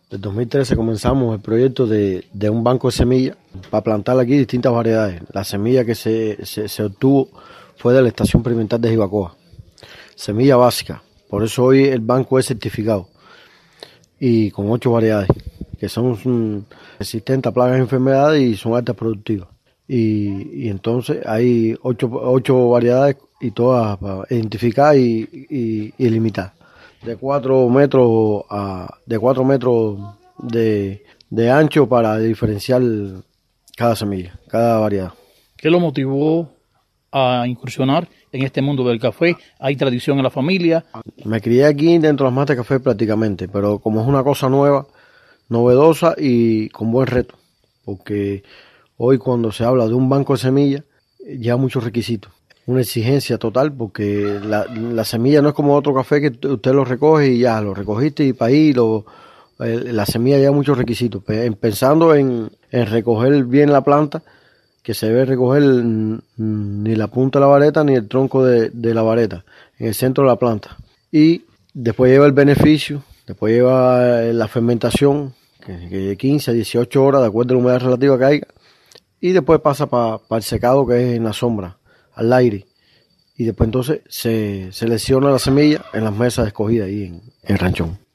En 2013 comenzamos el proyecto de un banco de semillas para plantar aquí distintas variedades. La semilla que se obtuvo fue de la Estación Experimental de Jibacoa, semilla básica. Por eso hoy el banco es certificado y con 8 variedades que son resistentes a plagas y enfermedades y son altas productivas. Y entonces hay ocho variedades y todas identificadas y limitadas. De 4 metros de ancho para diferenciar cada semilla, cada variedad. ¿Qué lo motivó a incursionar en este mundo del café? ¿Hay tradición en la familia? Me crié aquí dentro de las matas de café prácticamente, pero como es una cosa nueva, novedosa y con buen reto, porque hoy cuando se habla de un banco de semillas, lleva muchos requisitos, una exigencia total, porque la semilla no es como otro café que usted lo recoge y ya, lo recogiste y para ahí, la semilla lleva muchos requisitos, pensando en recoger bien la planta, que se debe recoger ni la punta de la vareta ni el tronco de la vareta, en el centro de la planta. Y después lleva el beneficio, después lleva la fermentación, que de 15 a 18 horas, de acuerdo a la humedad relativa que haya, y después pasa para el secado, que es en la sombra, al aire. Y después entonces se selecciona la semilla en las mesas escogidas ahí en Ranchón.